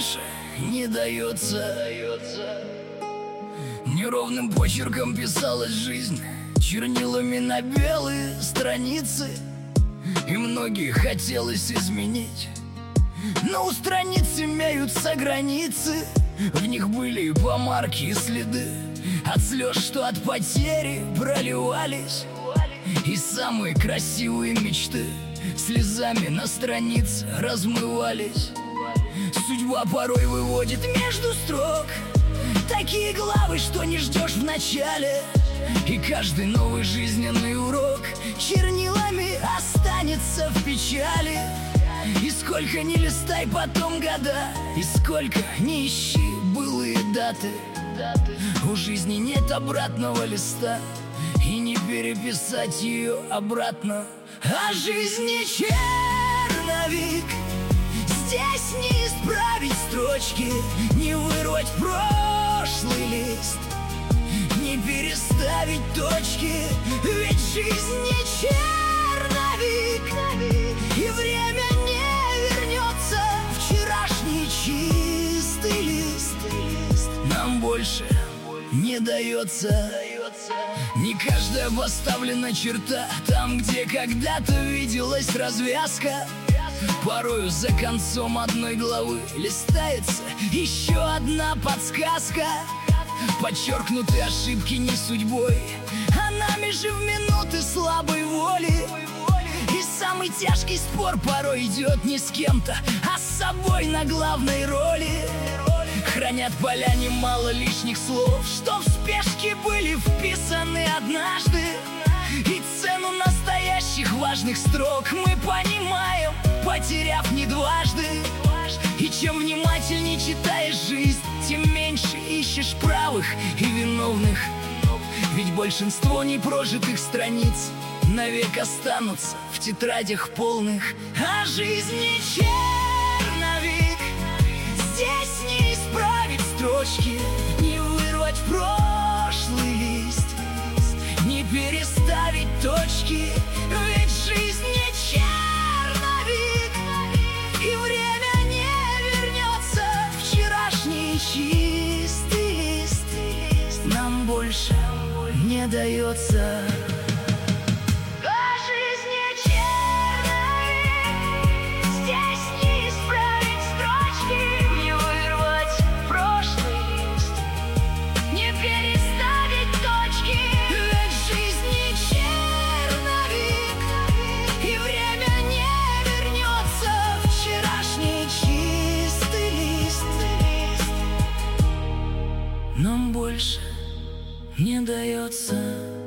больше не дается. Неровным почерком писалась жизнь, чернилами на белые страницы. И многие хотелось изменить, но у страниц имеются границы. В них были и помарки, и следы от слез, что от потери проливались. И самые красивые мечты слезами на странице размывались. Судьба порой выводит между строк такие главы, что не ждешь в начале. И каждый новый жизненный урок чернилами останется в печали. И сколько ни листай потом года, и сколько ни ищи былые даты, у жизни нет обратного листа, и не переписать ее обратно. А жизнь не черновик, здесь не исправить строчки, не вырвать прошлый лист, не переставить точки. Ведь жизнь не черновик, и время не вернется. Вчерашний чистый лист нам больше не дается. Не каждая поставлена черта там, где когда-то виделась развязка. Порою за концом одной главы листается еще одна подсказка. Подчеркнуты ошибки не судьбой, а нами же в минуты слабой воли. И самый тяжкий спор порой идет не с кем-то, а с собой на главной роли. Хранят поля немало лишних слов, что в спешке были вписаны однажды. И цену настоящих важных строк мы понимаем, потеряв не дважды. И чем внимательнее читаешь жизнь, тем меньше ищешь правых и виновных. Ведь большинство непрожитых страниц навек останутся в тетрадях полных. А жизнь не черновик, здесь не исправить строчки, не вырвать прошлый лист, не переставить точки. Ведь жизнь не черновик, и время не вернется. Вчерашний чистый лист нам больше не дается. Нам больше не дается.